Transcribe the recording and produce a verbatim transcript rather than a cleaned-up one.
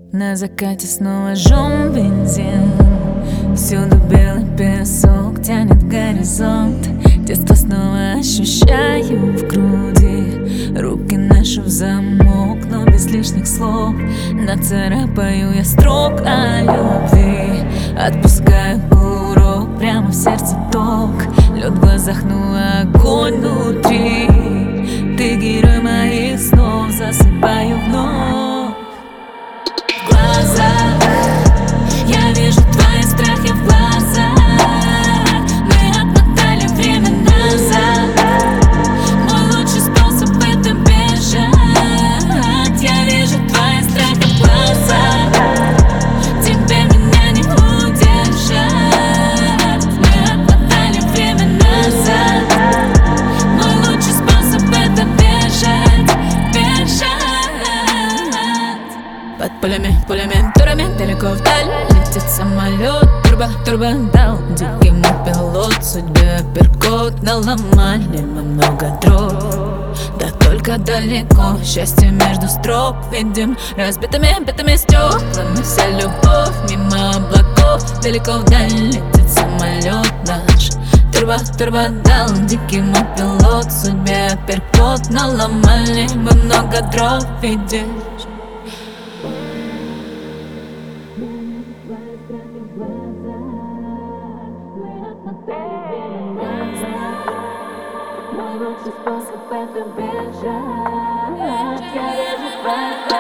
На закате снова жжем бензин. Всюду белый песок тянет горизонт. Детство снова ощущаю в груди. Руки наши в замок, но без лишних слов. Нацарапаю я строк о любви. Отпускаю урок, прямо в сердце ток. Лед в глазах, ну огонь внутри. Ты герой моих снов, засыпаю вновь. В глазах я вижу твои страхи в глазах. Мы отмотали время назад. Мой лучший способ — это бежать. Я вижу твои страхи в глазах. Тебе меня не удержать. Мы отмотали время назад. Мой лучший способ — это бежать. Бежать. Под пулями, пулями, турами, далеко вдаль летит самолет. Турбо, турбо дал дикий мой пилот. Судьбе апперкот наломали мы много дров. Да только далеко, счастье между строк видим разбитыми, битыми стеклами. Вся любовь мимо облаков. Далеко вдаль летит самолет наш. Турбо, турбо дал дикий мой пилот. Судьбе апперкот наломали мы много дров, видишь. Мой лучший способ — это бежать. Я вижу твои